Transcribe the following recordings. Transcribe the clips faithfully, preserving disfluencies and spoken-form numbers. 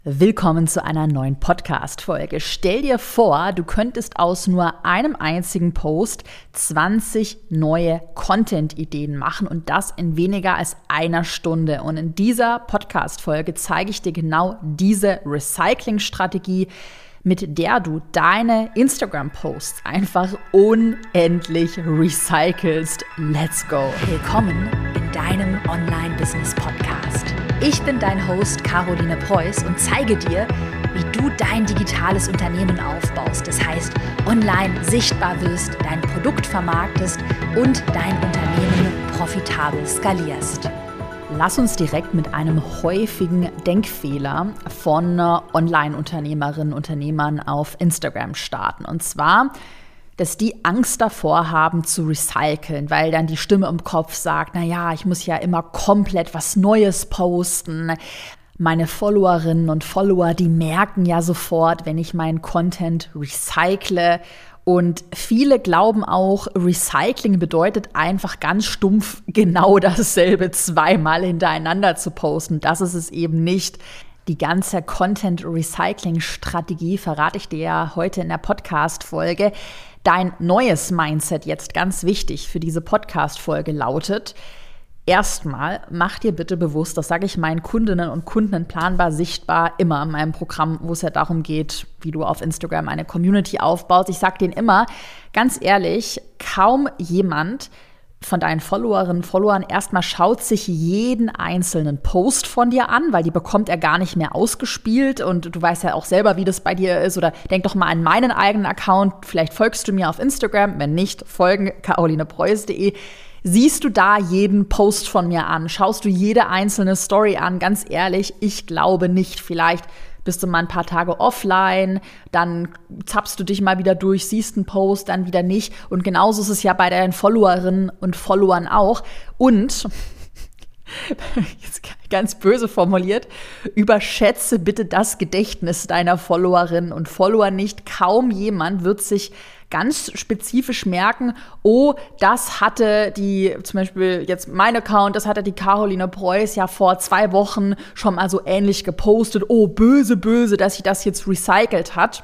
Willkommen zu einer neuen Podcast-Folge. Stell dir vor, du könntest aus nur einem einzigen Post zwanzig neue Content-Ideen machen und das in weniger als einer Stunde. Und in dieser Podcast-Folge zeige ich dir genau diese Recycling-Strategie, mit der du deine Instagram-Posts einfach unendlich recycelst. Let's go! Willkommen in deinem Online-Business-Podcast. Ich bin dein Host Caroline Preuß und zeige dir, wie du dein digitales Unternehmen aufbaust. Das heißt, online sichtbar wirst, dein Produkt vermarktest und dein Unternehmen profitabel skalierst. Lass uns direkt mit einem häufigen Denkfehler von Online-Unternehmerinnen und Unternehmern auf Instagram starten. Und zwar, dass die Angst davor haben zu recyceln, weil dann die Stimme im Kopf sagt, naja, ich muss ja immer komplett was Neues posten. Meine Followerinnen und Follower, die merken ja sofort, wenn ich meinen Content recycle. Und viele glauben auch, Recycling bedeutet einfach ganz stumpf genau dasselbe zweimal hintereinander zu posten. Das ist es eben nicht. Die ganze Content-Recycling-Strategie verrate ich dir ja heute in der Podcast-Folge. Dein neues Mindset, jetzt ganz wichtig für diese Podcast-Folge, lautet: Erstmal, mach dir bitte bewusst, das sage ich meinen Kundinnen und Kunden planbar sichtbar immer in meinem Programm, wo es ja darum geht, wie du auf Instagram eine Community aufbaust. Ich sage denen immer, ganz ehrlich, kaum jemand von deinen Followerinnen und Followern erstmal schaut sich jeden einzelnen Post von dir an, weil die bekommt er gar nicht mehr ausgespielt und du weißt ja auch selber, wie das bei dir ist, oder denk doch mal an meinen eigenen Account, vielleicht folgst du mir auf Instagram, wenn nicht, folgen carolinepreuß punkt de. Siehst du da jeden Post von mir an? Schaust du jede einzelne Story an? Ganz ehrlich, ich glaube nicht. Vielleicht bist du mal ein paar Tage offline, dann zappst du dich mal wieder durch, siehst einen Post, dann wieder nicht. Und genauso ist es ja bei deinen Followerinnen und Followern auch. Und, jetzt ganz böse formuliert, überschätze bitte das Gedächtnis deiner Followerinnen und Follower nicht. Kaum jemand wird sich ganz spezifisch merken, oh, das hatte die, zum Beispiel jetzt mein Account, das hatte die Caroline Preuß ja vor zwei Wochen schon mal so ähnlich gepostet. Oh, böse, böse, dass sie das jetzt recycelt hat.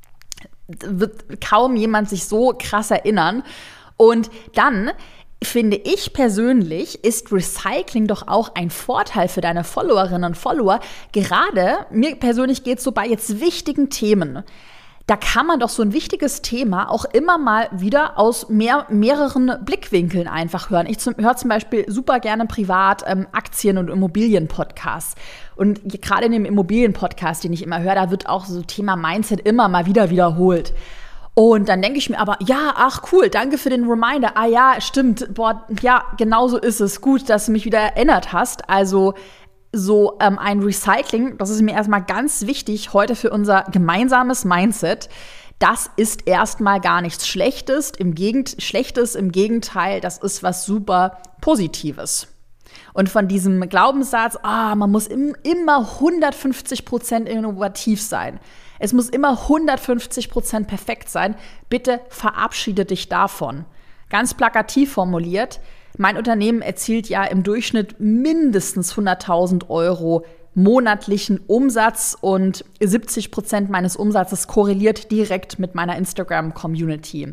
Wird kaum jemand sich so krass erinnern. Und dann finde ich persönlich, ist Recycling doch auch ein Vorteil für deine Followerinnen und Follower. Gerade mir persönlich geht es so bei jetzt wichtigen Themen. Da kann man doch so ein wichtiges Thema auch immer mal wieder aus mehr, mehreren Blickwinkeln einfach hören. Ich höre zum Beispiel super gerne privat ähm, Aktien- und Immobilien-Podcasts. Und gerade in dem Immobilien-Podcast, den ich immer höre, da wird auch so Thema Mindset immer mal wieder wiederholt. Und dann denke ich mir aber, ja, ach cool, danke für den Reminder. Ah ja, stimmt, boah, ja, genau so ist es. Gut, dass du mich wieder erinnert hast. Also so ähm, ein Recycling, das ist mir erstmal ganz wichtig heute für unser gemeinsames Mindset. Das ist erstmal gar nichts Schlechtes, im Gegend- Schlechtes, im Gegenteil, das ist was super Positives. Und von diesem Glaubenssatz, ah, man muss im, immer hundertfünfzig Prozent innovativ sein, es muss immer hundertfünfzig Prozent perfekt sein, bitte verabschiede dich davon. Ganz plakativ formuliert, mein Unternehmen erzielt ja im Durchschnitt mindestens hunderttausend Euro monatlichen Umsatz und siebzig Prozent meines Umsatzes korreliert direkt mit meiner Instagram-Community.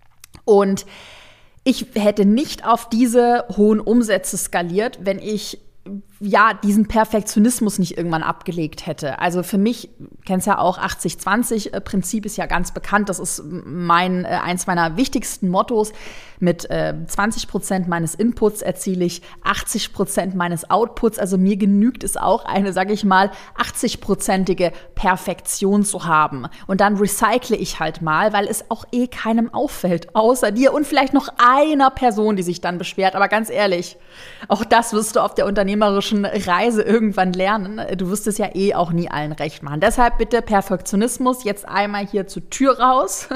Und ich hätte nicht auf diese hohen Umsätze skaliert, wenn ich ja diesen Perfektionismus nicht irgendwann abgelegt hätte. Also für mich, kennst ja auch, achtzig zwanzig Prinzip ist ja ganz bekannt. Das ist mein äh, eins meiner wichtigsten Mottos. Mit äh, zwanzig Prozent meines Inputs erziele ich achtzig Prozent meines Outputs. Also mir genügt es auch, eine, sage ich mal, achtzig-prozentige Perfektion zu haben. Und dann recycle ich halt mal, weil es auch eh keinem auffällt, außer dir und vielleicht noch einer Person, die sich dann beschwert. Aber ganz ehrlich, auch das wirst du auf der unternehmerischen Reise irgendwann lernen. Du wirst es ja eh auch nie allen recht machen. Deshalb bitte Perfektionismus jetzt einmal hier zur Tür raus.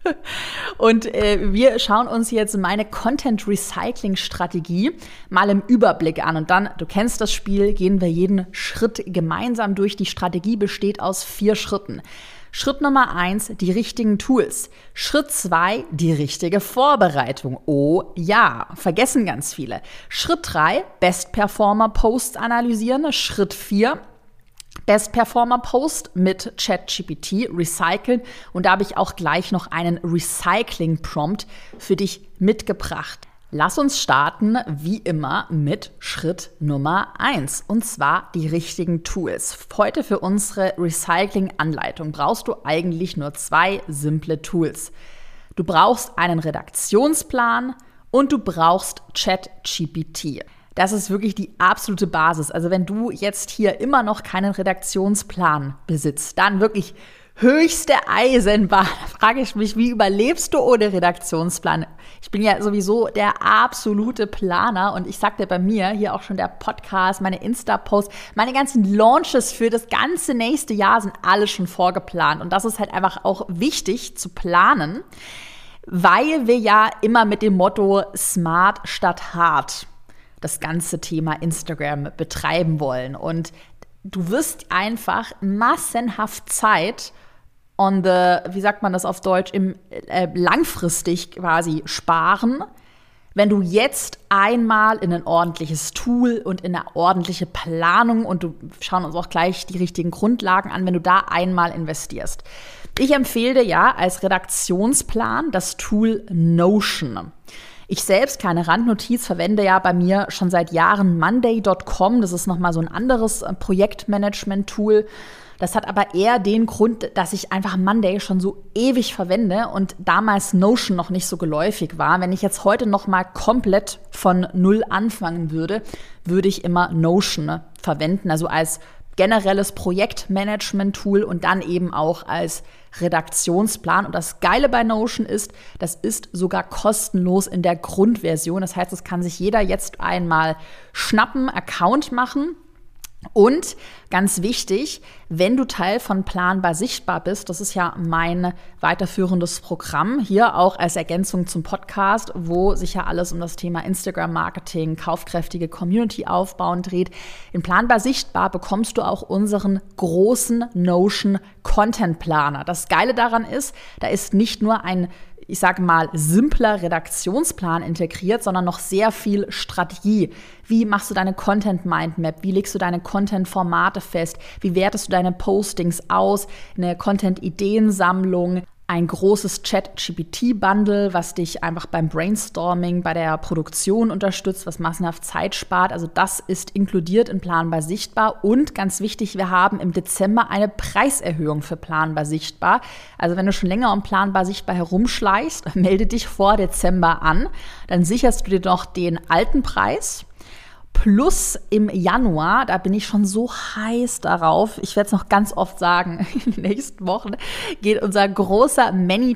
Und äh, wir schauen uns jetzt meine Content-Recycling-Strategie mal im Überblick an. Und dann, du kennst das Spiel, gehen wir jeden Schritt gemeinsam durch. Die Strategie besteht aus vier Schritten. Schritt Nummer eins, die richtigen Tools. Schritt zwei, die richtige Vorbereitung. Oh ja, vergessen ganz viele. Schritt drei, Best-Performer-Posts analysieren. Schritt vier, Best Performer Post mit ChatGPT recyceln und da habe ich auch gleich noch einen Recycling-Prompt für dich mitgebracht. Lass uns starten, wie immer, mit Schritt Nummer eins und zwar die richtigen Tools. Heute für unsere Recycling-Anleitung brauchst du eigentlich nur zwei simple Tools. Du brauchst einen Redaktionsplan und du brauchst ChatGPT. Das ist wirklich die absolute Basis. Also wenn du jetzt hier immer noch keinen Redaktionsplan besitzt, dann wirklich höchste Eisenbahn. Da frage ich mich, wie überlebst du ohne Redaktionsplan? Ich bin ja sowieso der absolute Planer und ich sagte bei mir hier auch schon der Podcast, meine Insta-Posts, meine ganzen Launches für das ganze nächste Jahr sind alle schon vorgeplant. Und das ist halt einfach auch wichtig zu planen, weil wir ja immer mit dem Motto Smart statt Hard das ganze Thema Instagram betreiben wollen. Und du wirst einfach massenhaft Zeit on the, wie sagt man das auf Deutsch, im äh, langfristig quasi sparen, wenn du jetzt einmal in ein ordentliches Tool und in eine ordentliche Planung, und du schauen uns auch gleich die richtigen Grundlagen an, wenn du da einmal investierst. Ich empfehle dir ja als Redaktionsplan das Tool Notion. Ich selbst, keine Randnotiz, verwende ja bei mir schon seit Jahren Monday Punkt com. Das ist nochmal so ein anderes Projektmanagement-Tool. Das hat aber eher den Grund, dass ich einfach Monday schon so ewig verwende und damals Notion noch nicht so geläufig war. Wenn ich jetzt heute nochmal komplett von Null anfangen würde, würde ich immer Notion verwenden, also als generelles Projektmanagement-Tool und dann eben auch als Redaktionsplan. Und das Geile bei Notion ist, das ist sogar kostenlos in der Grundversion. Das heißt, es kann sich jeder jetzt einmal schnappen, Account machen. Und ganz wichtig, wenn du Teil von Planbar Sichtbar bist, das ist ja mein weiterführendes Programm, hier auch als Ergänzung zum Podcast, wo sich ja alles um das Thema Instagram-Marketing, kaufkräftige Community aufbauen dreht. In Planbar Sichtbar bekommst du auch unseren großen Notion Content Planer. Das Geile daran ist, da ist nicht nur ein ich sage mal, simpler Redaktionsplan integriert, sondern noch sehr viel Strategie. Wie machst du deine Content-Mindmap? Wie legst du deine Content-Formate fest? Wie wertest du deine Postings aus? Eine Content-Ideensammlung, ein großes ChatGPT-Bundle, was dich einfach beim Brainstorming, bei der Produktion unterstützt, was massenhaft Zeit spart. Also das ist inkludiert in Planbar Sichtbar. Und ganz wichtig, wir haben im Dezember eine Preiserhöhung für Planbar Sichtbar. Also wenn du schon länger um Planbar Sichtbar herumschleichst, melde dich vor Dezember an. Dann sicherst du dir noch den alten Preis. Plus im Januar, da bin ich schon so heiß darauf, ich werde es noch ganz oft sagen, in den nächsten Wochen geht unser großer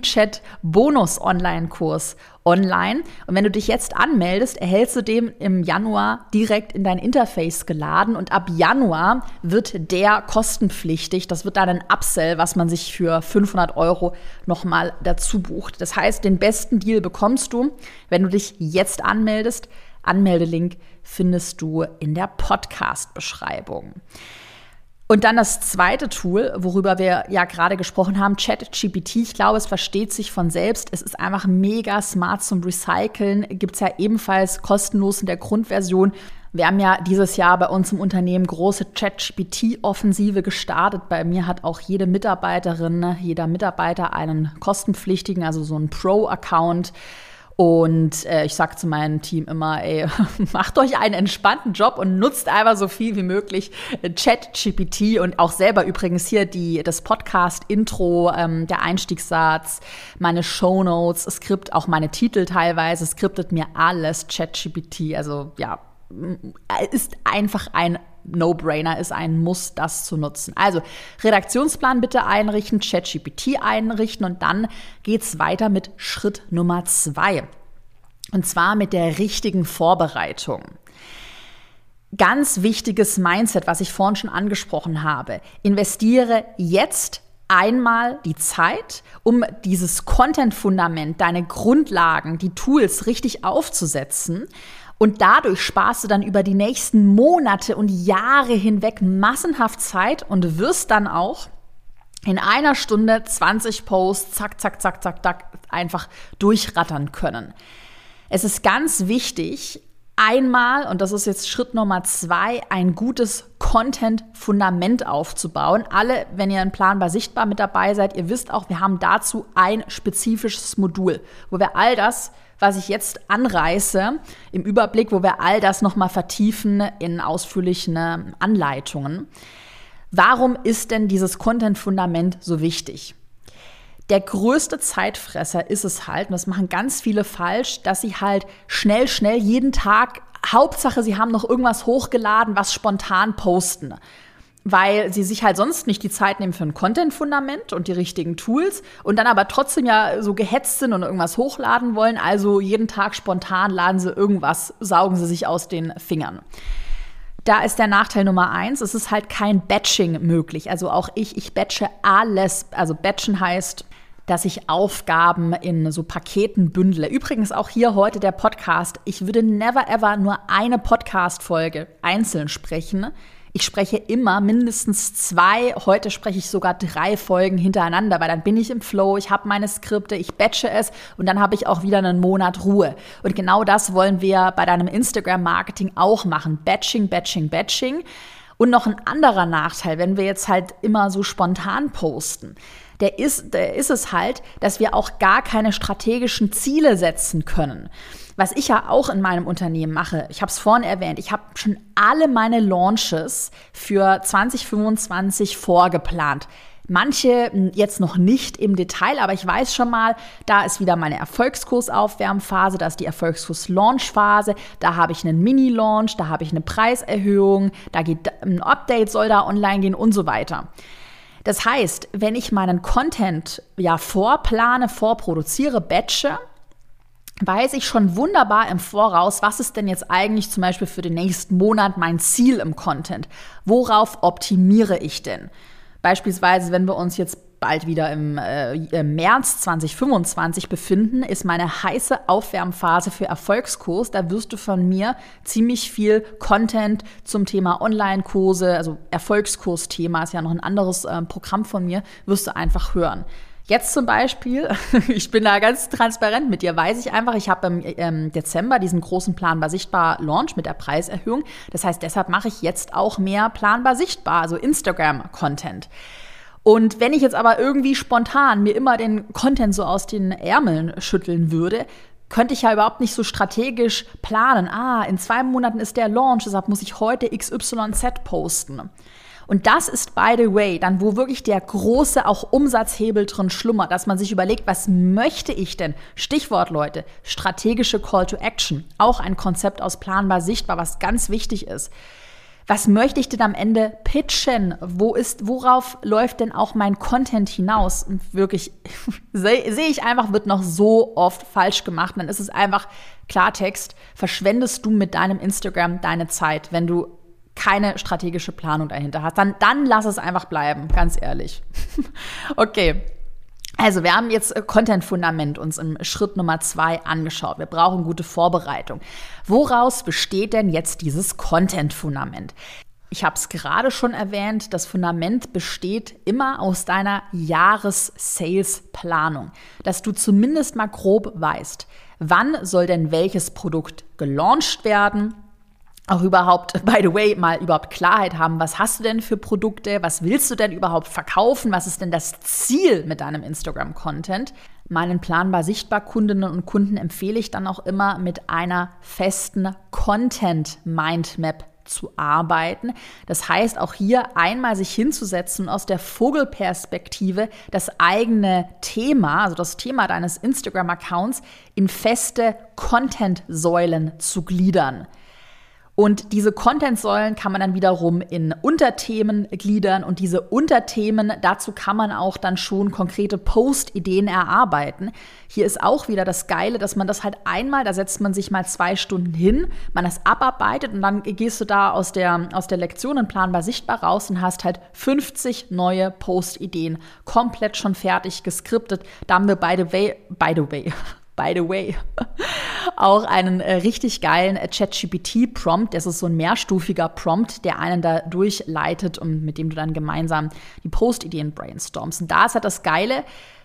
ManyChat-Bonus-Online-Kurs online. Und wenn du dich jetzt anmeldest, erhältst du den im Januar direkt in dein Interface geladen. Und ab Januar wird der kostenpflichtig. Das wird dann ein Upsell, was man sich für fünfhundert Euro nochmal dazu bucht. Das heißt, den besten Deal bekommst du, wenn du dich jetzt anmeldest. Anmeldelink findest du in der Podcast-Beschreibung. Und dann das zweite Tool, worüber wir ja gerade gesprochen haben, ChatGPT. Ich glaube, es versteht sich von selbst. Es ist einfach mega smart zum Recyceln. Gibt es ja ebenfalls kostenlos in der Grundversion. Wir haben ja dieses Jahr bei uns im Unternehmen große ChatGPT-Offensive gestartet. Bei mir hat auch jede Mitarbeiterin, jeder Mitarbeiter einen kostenpflichtigen, also so einen Pro-Account. Und äh, ich sage zu meinem Team immer, ey, macht euch einen entspannten Job und nutzt einfach so viel wie möglich ChatGPT und auch selber übrigens hier die, das Podcast-Intro, ähm, der Einstiegssatz, meine Shownotes, Skript, auch meine Titel teilweise, skriptet mir alles ChatGPT. Also ja, ist einfach ein No-Brainer, ist ein Muss, das zu nutzen. Also Redaktionsplan bitte einrichten, ChatGPT einrichten und dann geht's weiter mit Schritt Nummer zwei. Und zwar mit der richtigen Vorbereitung. Ganz wichtiges Mindset, was ich vorhin schon angesprochen habe. Investiere jetzt einmal die Zeit, um dieses Content-Fundament, deine Grundlagen, die Tools richtig aufzusetzen. Und dadurch sparst du dann über die nächsten Monate und Jahre hinweg massenhaft Zeit und wirst dann auch in einer Stunde zwanzig Posts, zack, zack, zack, zack, zack, einfach durchrattern können. Es ist ganz wichtig, einmal, und das ist jetzt Schritt Nummer zwei, ein gutes Content-Fundament aufzubauen. Alle, wenn ihr in Planbar Sichtbar mit dabei seid, ihr wisst auch, wir haben dazu ein spezifisches Modul, wo wir all das, was ich jetzt anreiße, im Überblick, wo wir all das nochmal vertiefen in ausführlichen Anleitungen. Warum ist denn dieses Content-Fundament so wichtig? Der größte Zeitfresser ist es halt, und das machen ganz viele falsch, dass sie halt schnell, schnell jeden Tag, Hauptsache sie haben noch irgendwas hochgeladen, was spontan posten. Weil sie sich halt sonst nicht die Zeit nehmen für ein Content-Fundament und die richtigen Tools und dann aber trotzdem ja so gehetzt sind und irgendwas hochladen wollen. Also jeden Tag spontan laden sie irgendwas, saugen sie sich aus den Fingern. Da ist der Nachteil Nummer eins, es ist halt kein Batching möglich. Also auch ich, ich batche alles. Also batchen heißt, dass ich Aufgaben in so Paketen bündle. Übrigens auch hier heute der Podcast. Ich würde never ever nur eine Podcast-Folge einzeln sprechen. Ich spreche immer mindestens zwei, heute spreche ich sogar drei Folgen hintereinander, weil dann bin ich im Flow, ich habe meine Skripte, ich batche es und dann habe ich auch wieder einen Monat Ruhe. Und genau das wollen wir bei deinem Instagram-Marketing auch machen. Batching, Batching, Batching. Und noch ein anderer Nachteil, wenn wir jetzt halt immer so spontan posten, der ist, der ist es halt, dass wir auch gar keine strategischen Ziele setzen können. Was ich ja auch in meinem Unternehmen mache, ich habe es vorhin erwähnt, ich habe schon alle meine Launches für zwanzig fünfundzwanzig vorgeplant. Manche jetzt noch nicht im Detail, aber ich weiß schon mal, da ist wieder meine Erfolgskurs-Aufwärmphase, da ist die Erfolgskurs-Launch-Phase, da habe ich einen Mini-Launch, da habe ich eine Preiserhöhung, da geht ein Update, soll da online gehen und so weiter. Das heißt, wenn ich meinen Content ja vorplane, vorproduziere, batche, weiß ich schon wunderbar im Voraus, was ist denn jetzt eigentlich zum Beispiel für den nächsten Monat mein Ziel im Content? Worauf optimiere ich denn? Beispielsweise, wenn wir uns jetzt bald wieder im, äh, im März zwanzig fünfundzwanzig befinden, ist meine heiße Aufwärmphase für Erfolgskurs. Da wirst du von mir ziemlich viel Content zum Thema Online-Kurse, also Erfolgskurs-Thema ist ja noch ein anderes äh, Programm von mir, wirst du einfach hören. Jetzt zum Beispiel, ich bin da ganz transparent mit dir, weiß ich einfach, ich habe im ähm, Dezember diesen großen Planbar Sichtbar Launch mit der Preiserhöhung. Das heißt, deshalb mache ich jetzt auch mehr Planbar Sichtbar, also Instagram-Content. Und wenn ich jetzt aber irgendwie spontan mir immer den Content so aus den Ärmeln schütteln würde, könnte ich ja überhaupt nicht so strategisch planen. Ah, in zwei Monaten ist der Launch, deshalb muss ich heute X Y Z posten. Und das ist, by the way, dann, wo wirklich der große auch Umsatzhebel drin schlummert, dass man sich überlegt, was möchte ich denn? Stichwort, Leute, strategische Call to Action. Auch ein Konzept aus Planbar Sichtbar, was ganz wichtig ist. Was möchte ich denn am Ende pitchen? Wo ist, worauf läuft denn auch mein Content hinaus? Und wirklich, sehe seh ich einfach, wird noch so oft falsch gemacht. Und dann ist es einfach Klartext, verschwendest du mit deinem Instagram deine Zeit, wenn du keine strategische Planung dahinter hast. Dann, dann lass es einfach bleiben, ganz ehrlich. Okay. Also wir haben jetzt Content-Fundament uns im Schritt Nummer zwei angeschaut. Wir brauchen gute Vorbereitung. Woraus besteht denn jetzt dieses Content-Fundament? Ich habe es gerade schon erwähnt, das Fundament besteht immer aus deiner Jahres-Sales-Planung, dass du zumindest mal grob weißt, wann soll denn welches Produkt gelauncht werden, auch überhaupt, by the way, mal überhaupt Klarheit haben, was hast du denn für Produkte, was willst du denn überhaupt verkaufen, was ist denn das Ziel mit deinem Instagram-Content? Meinen Planbar Sichtbar Kundinnen und Kunden empfehle ich dann auch immer, mit einer festen Content-Mindmap zu arbeiten. Das heißt, auch hier einmal sich hinzusetzen und aus der Vogelperspektive das eigene Thema, also das Thema deines Instagram-Accounts, in feste Content-Säulen zu gliedern. Und diese Content-Säulen kann man dann wiederum in Unterthemen gliedern und diese Unterthemen, dazu kann man auch dann schon konkrete Post-Ideen erarbeiten. Hier ist auch wieder das Geile, dass man das halt einmal, da setzt man sich mal zwei Stunden hin, man das abarbeitet und dann gehst du da aus der, aus der Lektion in Planbar Sichtbar raus und hast halt fünfzig neue Post-Ideen komplett schon fertig geskriptet. Da haben wir by the way, by the way, By the way, auch einen äh, richtig geilen äh, ChatGPT-Prompt. Das ist so ein mehrstufiger Prompt, der einen da durchleitet und mit dem du dann gemeinsam die Post-Ideen brainstormst. Und da ist halt das Geile,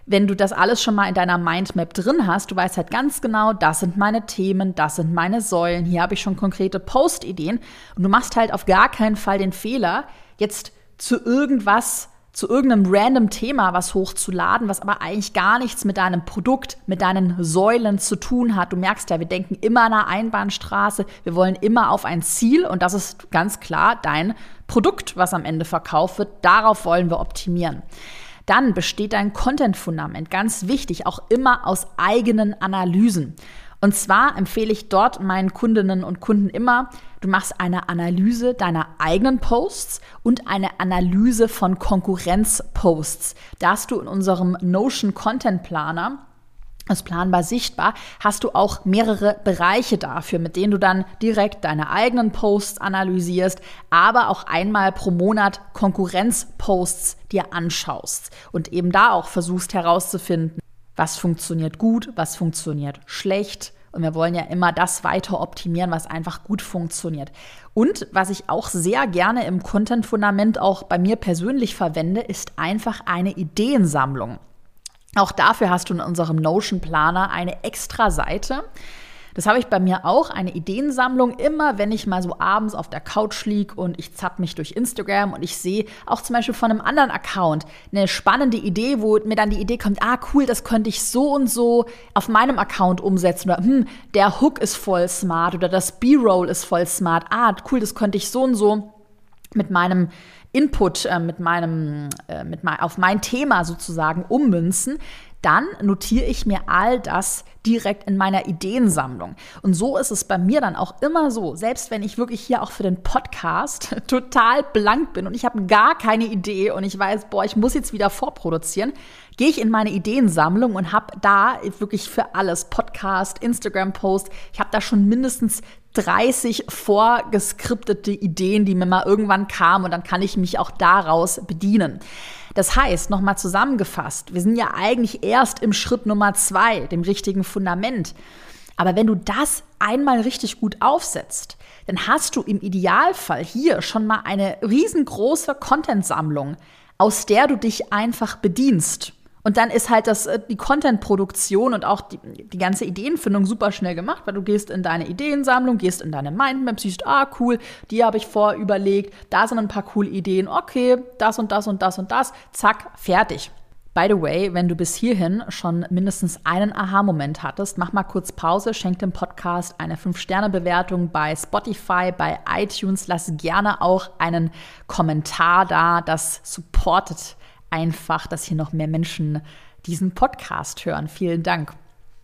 wenn du das alles schon mal in deiner Mindmap drin hast, du weißt halt ganz genau, das sind meine Themen, das sind meine Säulen, hier habe ich schon konkrete Post-Ideen und du machst halt auf gar keinen Fall den Fehler, jetzt zu irgendwas, zu irgendeinem random Thema was hochzuladen, was aber eigentlich gar nichts mit deinem Produkt, mit deinen Säulen zu tun hat. Du merkst ja, wir denken immer an einer Einbahnstraße, wir wollen immer auf ein Ziel und das ist ganz klar dein Produkt, was am Ende verkauft wird. Darauf wollen wir optimieren. Dann besteht dein Content-Fundament, ganz wichtig, auch immer aus eigenen Analysen. Und zwar empfehle ich dort meinen Kundinnen und Kunden immer, du machst eine Analyse deiner eigenen Posts und eine Analyse von Konkurrenz-Posts. Da hast du in unserem Notion Content Planer, das planbar sichtbar, hast du auch mehrere Bereiche dafür, mit denen du dann direkt deine eigenen Posts analysierst, aber auch einmal pro Monat Konkurrenz-Posts dir anschaust und eben da auch versuchst herauszufinden, was funktioniert gut, was funktioniert schlecht. Und wir wollen ja immer das weiter optimieren, was einfach gut funktioniert. Und was ich auch sehr gerne im Content-Fundament auch bei mir persönlich verwende, ist einfach eine Ideensammlung. Auch dafür hast du in unserem Notion-Planer eine extra Seite. Das habe ich bei mir auch, eine Ideensammlung, immer wenn ich mal so abends auf der Couch liege und ich zapp mich durch Instagram und ich sehe auch zum Beispiel von einem anderen Account eine spannende Idee, wo mir dann die Idee kommt, ah cool, das könnte ich so und so auf meinem Account umsetzen oder hm, der Hook ist voll smart oder das B-Roll ist voll smart, ah cool, das könnte ich so und so mit meinem Input, äh, mit meinem, äh, mit mein, auf mein Thema sozusagen ummünzen. Dann notiere ich mir all das direkt in meiner Ideensammlung. Und so ist es bei mir dann auch immer so, selbst wenn ich wirklich hier auch für den Podcast total blank bin und ich habe gar keine Idee und ich weiß, boah, ich muss jetzt wieder vorproduzieren, gehe ich in meine Ideensammlung und habe da wirklich für alles, Podcast, Instagram-Post, ich habe da schon mindestens dreißig vorgeskriptete Ideen, die mir mal irgendwann kamen und dann kann ich mich auch daraus bedienen. Das heißt, nochmal zusammengefasst, wir sind ja eigentlich erst im Schritt Nummer zwei, dem richtigen Fundament. Aber wenn du das einmal richtig gut aufsetzt, dann hast du im Idealfall hier schon mal eine riesengroße Content-Sammlung, aus der du dich einfach bedienst. Und dann ist halt das, die Content-Produktion und auch die, die ganze Ideenfindung super schnell gemacht, weil du gehst in deine Ideensammlung, gehst in deine Mindmap, siehst, ah cool, die habe ich vorüberlegt, da sind ein paar coole Ideen, okay, das und das und das und das, zack, fertig. By the way, wenn du bis hierhin schon mindestens einen Aha-Moment hattest, mach mal kurz Pause, schenk dem Podcast eine fünf Sterne Bewertung bei Spotify, bei iTunes, lass gerne auch einen Kommentar da, das supportet einfach, dass hier noch mehr Menschen diesen Podcast hören. Vielen Dank.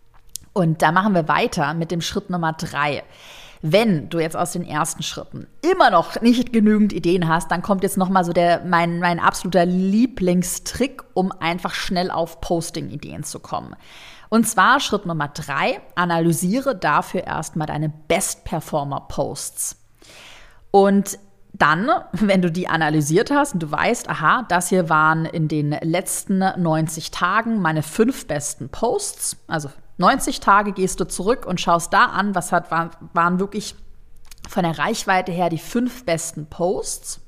Und da machen wir weiter mit dem Schritt Nummer drei. Wenn du jetzt aus den ersten Schritten immer noch nicht genügend Ideen hast, dann kommt jetzt noch mal so der mein, mein absoluter Lieblingstrick, um einfach schnell auf Posting-Ideen zu kommen. Und zwar Schritt Nummer drei, analysiere dafür erstmal deine Best-Performer-Posts. Und dann, wenn du die analysiert hast und du weißt, aha, das hier waren in den letzten neunzig Tagen meine fünf besten Posts, also neunzig Tage gehst du zurück und schaust da an, was hat, waren wirklich von der Reichweite her die fünf besten Posts.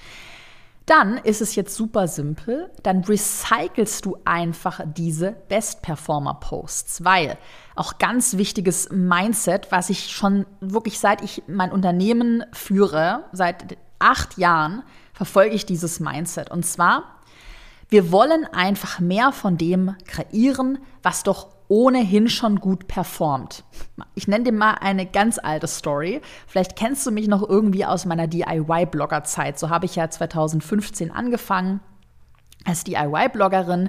Dann ist es jetzt super simpel, dann recycelst du einfach diese Best-Performer-Posts, weil auch ganz wichtiges Mindset, was ich schon wirklich seit ich mein Unternehmen führe, seit acht Jahren verfolge ich dieses Mindset. Und zwar, wir wollen einfach mehr von dem kreieren, was doch ohnehin schon gut performt. Ich nenne dir mal eine ganz alte Story. Vielleicht kennst du mich noch irgendwie aus meiner D I Y-Blogger-Zeit. So habe ich ja zwanzig fünfzehn angefangen als D I Y-Bloggerin.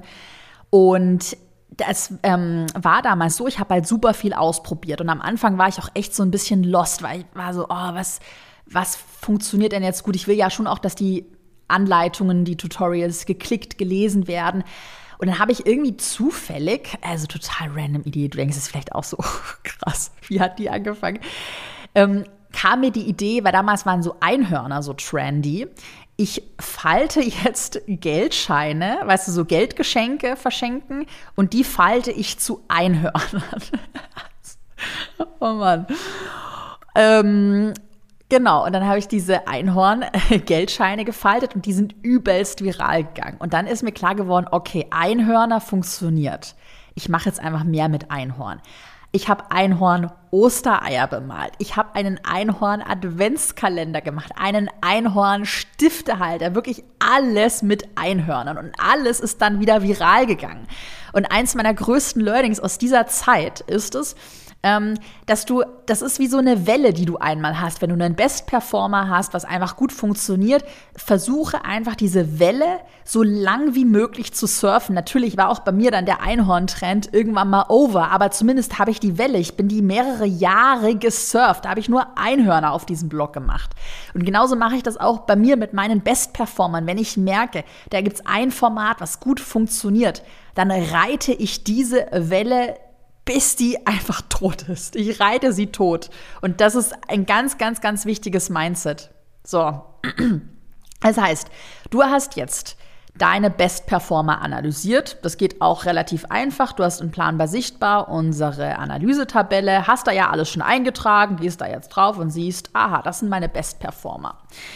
Und das ähm, war damals so, ich habe halt super viel ausprobiert. Und am Anfang war ich auch echt so ein bisschen lost, weil ich war so, oh, was, was funktioniert denn jetzt gut? Ich will ja schon auch, dass die Anleitungen, die Tutorials geklickt, gelesen werden. Und dann habe ich irgendwie zufällig, also total random Idee, du denkst, es ist vielleicht auch so krass, wie hat die angefangen, ähm, kam mir die Idee, weil damals waren so Einhörner so trendy, ich falte jetzt Geldscheine, weißt du, so Geldgeschenke verschenken und die falte ich zu Einhörnern. Oh Mann. Ähm, Genau, und dann habe ich diese Einhorn-Geldscheine gefaltet und die sind übelst viral gegangen. Und dann ist mir klar geworden, okay, Einhörner funktioniert. Ich mache jetzt einfach mehr mit Einhorn. Ich habe Einhorn-Ostereier bemalt. Ich habe einen Einhorn-Adventskalender gemacht, einen Einhorn-Stiftehalter, wirklich alles mit Einhörnern. Und alles ist dann wieder viral gegangen. Und eins meiner größten Learnings aus dieser Zeit ist es, Ähm, dass du, das ist wie so eine Welle, die du einmal hast. Wenn du einen Best-Performer hast, was einfach gut funktioniert, versuche einfach diese Welle so lang wie möglich zu surfen. Natürlich war auch bei mir dann der Einhorn-Trend irgendwann mal over, aber zumindest habe ich die Welle, ich bin die mehrere Jahre gesurft, da habe ich nur Einhörner auf diesem Blog gemacht. Und genauso mache ich das auch bei mir mit meinen Best-Performern. Wenn ich merke, da gibt es ein Format, was gut funktioniert, dann reite ich diese Welle, bis die einfach tot ist. Ich reite sie tot. Und das ist ein ganz, ganz, ganz wichtiges Mindset. So. Das heißt, du hast jetzt deine Best-Performer analysiert. Das geht auch relativ einfach. Du hast einen Plan bei Sichtbar, unsere Analysetabelle, hast da ja alles schon eingetragen, gehst da jetzt drauf und siehst, aha, das sind meine Best-Performer.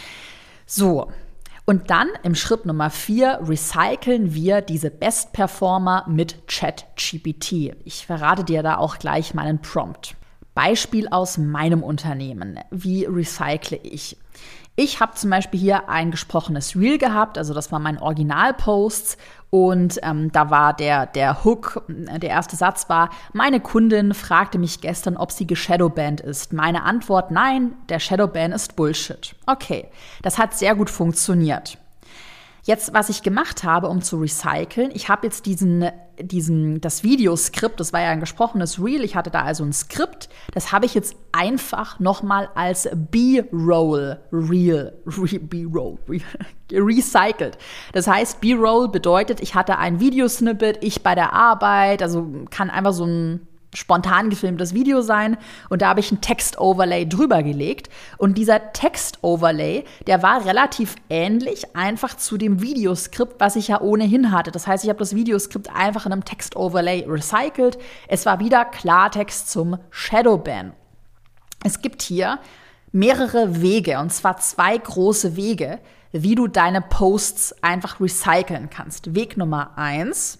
So. Und dann im Schritt Nummer vier recyceln wir diese Best-Performer mit ChatGPT. Ich verrate dir da auch gleich meinen Prompt. Beispiel aus meinem Unternehmen. Wie recycle ich? Ich habe zum Beispiel hier ein gesprochenes Reel gehabt, also das war mein Originalpost und ähm, da war der, der Hook, der erste Satz war, meine Kundin fragte mich gestern, ob sie geshadowbanned ist. Meine Antwort, nein, der Shadowban ist Bullshit. Okay, das hat sehr gut funktioniert. Jetzt, was ich gemacht habe, um zu recyceln, ich habe jetzt diesen, diesen, das Videoskript, das war ja ein gesprochenes Reel, ich hatte da also ein Skript, das habe ich jetzt einfach nochmal als B-Roll Reel, B-Roll, recycelt. Das heißt, B-Roll bedeutet, ich hatte ein Videosnippet, ich bei der Arbeit, also kann einfach so ein spontan gefilmtes Video sein und da habe ich ein Text-Overlay drüber gelegt und dieser Text-Overlay, der war relativ ähnlich einfach zu dem Videoskript, was ich ja ohnehin hatte. Das heißt, ich habe das Videoskript einfach in einem Text-Overlay recycelt. Es war wieder Klartext zum Shadowban. Es gibt hier mehrere Wege und zwar zwei große Wege, wie du deine Posts einfach recyceln kannst. Weg Nummer eins: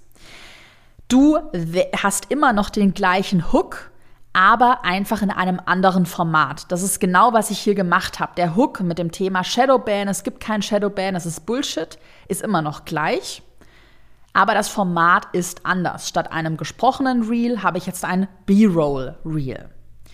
Du hast immer noch den gleichen Hook, aber einfach in einem anderen Format. Das ist genau, was ich hier gemacht habe. Der Hook mit dem Thema Shadowban, es gibt kein Shadowban, es ist Bullshit, ist immer noch gleich. Aber das Format ist anders. Statt einem gesprochenen Reel habe ich jetzt ein B-Roll Reel.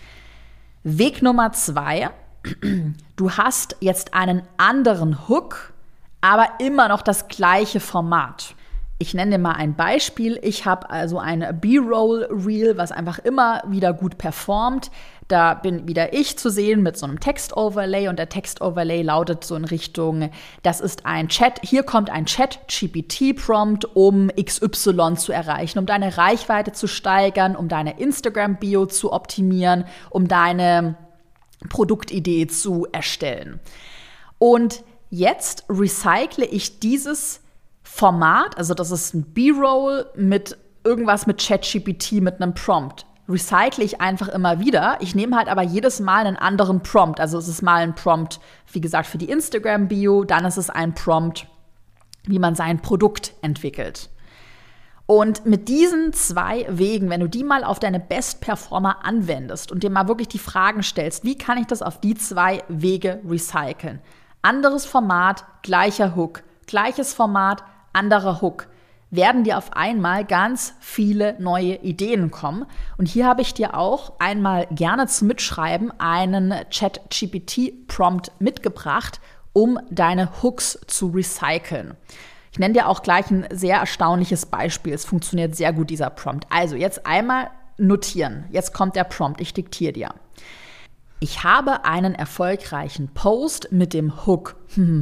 Weg Nummer zwei: Du hast jetzt einen anderen Hook, aber immer noch das gleiche Format. Ich nenne dir mal ein Beispiel. Ich habe also ein B-Roll-Reel, was einfach immer wieder gut performt. Da bin wieder ich zu sehen mit so einem Text-Overlay und der Text-Overlay lautet so in Richtung, das ist ein Chat, hier kommt ein Chat-G P T-Prompt, um X Y zu erreichen, um deine Reichweite zu steigern, um deine Instagram-Bio zu optimieren, um deine Produktidee zu erstellen. Und jetzt recycle ich dieses Format, also das ist ein B-Roll mit irgendwas mit ChatGPT, mit einem Prompt, recycle ich einfach immer wieder. Ich nehme halt aber jedes Mal einen anderen Prompt. Also es ist mal ein Prompt, wie gesagt, für die Instagram-Bio, dann ist es ein Prompt, wie man sein Produkt entwickelt. Und mit diesen zwei Wegen, wenn du die mal auf deine Best-Performer anwendest und dir mal wirklich die Fragen stellst, wie kann ich das auf die zwei Wege recyceln? Anderes Format, gleicher Hook, gleiches Format, anderer Hook, werden dir auf einmal ganz viele neue Ideen kommen. Und hier habe ich dir auch einmal gerne zum Mitschreiben einen ChatGP T-Prompt mitgebracht, um deine Hooks zu recyceln. Ich nenne dir auch gleich ein sehr erstaunliches Beispiel. Es funktioniert sehr gut, dieser Prompt. Also jetzt einmal notieren. Jetzt kommt der Prompt. Ich diktiere dir. Ich habe einen erfolgreichen Post mit dem Hook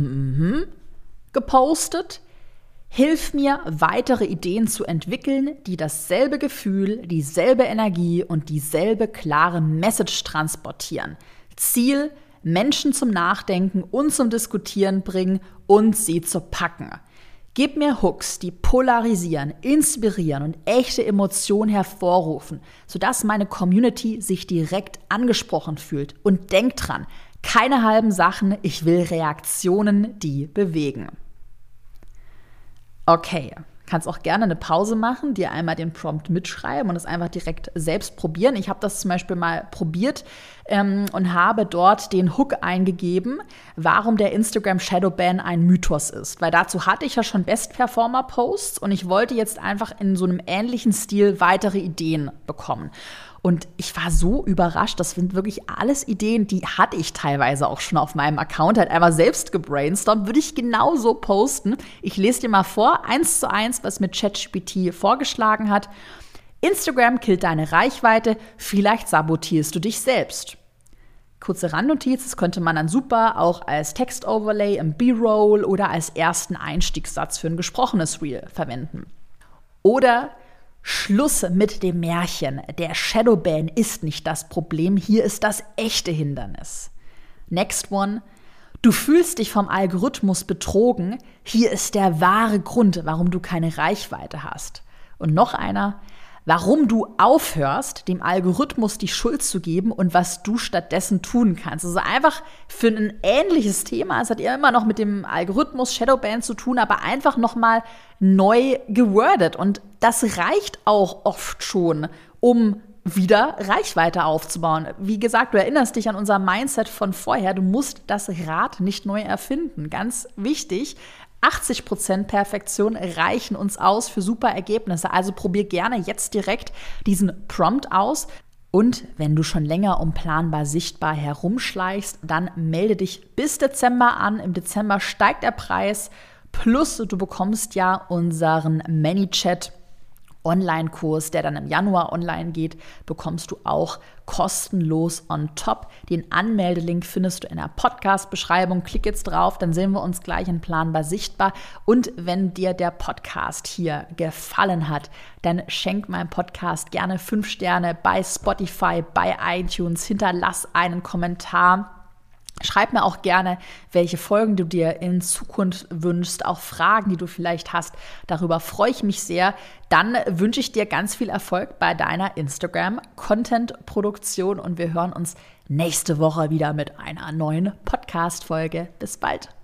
gepostet. Hilf mir, weitere Ideen zu entwickeln, die dasselbe Gefühl, dieselbe Energie und dieselbe klare Message transportieren. Ziel: Menschen zum Nachdenken und zum Diskutieren bringen und sie zu packen. Gib mir Hooks, die polarisieren, inspirieren und echte Emotionen hervorrufen, sodass meine Community sich direkt angesprochen fühlt. Und denk dran, Keine halben Sachen, ich will Reaktionen, die bewegen. Okay, kannst auch gerne eine Pause machen, dir einmal den Prompt mitschreiben und es einfach direkt selbst probieren. Ich habe das zum Beispiel mal probiert ähm, und habe dort den Hook eingegeben, warum der Instagram Shadowban ein Mythos ist. Weil dazu hatte ich ja schon Best-Performer-Posts und ich wollte jetzt einfach in so einem ähnlichen Stil weitere Ideen bekommen. Und ich war so überrascht, das sind wirklich alles Ideen, die hatte ich teilweise auch schon auf meinem Account, halt einmal selbst gebrainstormt, würde ich genauso posten. Ich lese dir mal vor, eins zu eins, was mir ChatGPT vorgeschlagen hat. Instagram killt deine Reichweite, vielleicht sabotierst du dich selbst. Kurze Randnotiz, das könnte man dann super auch als Text-Overlay im B-Roll oder als ersten Einstiegssatz für ein gesprochenes Reel verwenden. Oder Schluss mit dem Märchen. Der Shadowban ist nicht das Problem, hier ist das echte Hindernis. Next one. Du fühlst dich vom Algorithmus betrogen, hier ist der wahre Grund, warum du keine Reichweite hast. Und noch einer. Warum du aufhörst, dem Algorithmus die Schuld zu geben und was du stattdessen tun kannst. Also einfach für ein ähnliches Thema. Es hat ja immer noch mit dem Algorithmus Shadowban zu tun, aber einfach nochmal neu gewordet. Und das reicht auch oft schon, um wieder Reichweite aufzubauen. Wie gesagt, du erinnerst dich an unser Mindset von vorher. Du musst das Rad nicht neu erfinden. Ganz wichtig. achtzig Prozent Perfektion reichen uns aus für super Ergebnisse. Also probier gerne jetzt direkt diesen Prompt aus. Und wenn du schon länger um planbar sichtbar herumschleichst, dann melde dich bis Dezember an. Im Dezember steigt der Preis. Plus du bekommst ja unseren ManyChat Online-Kurs, der dann im Januar online geht, bekommst du auch kostenlos on top. Den Anmeldelink findest du in der Podcast-Beschreibung. Klick jetzt drauf, dann sehen wir uns gleich in Planbar sichtbar. Und wenn dir der Podcast hier gefallen hat, dann schenk meinem Podcast gerne fünf Sterne bei Spotify, bei iTunes. Hinterlass einen Kommentar. Schreib mir auch gerne, welche Folgen du dir in Zukunft wünschst, auch Fragen, die du vielleicht hast. Darüber freue ich mich sehr. Dann wünsche ich dir ganz viel Erfolg bei deiner Instagram-Content-Produktion und wir hören uns nächste Woche wieder mit einer neuen Podcast-Folge. Bis bald.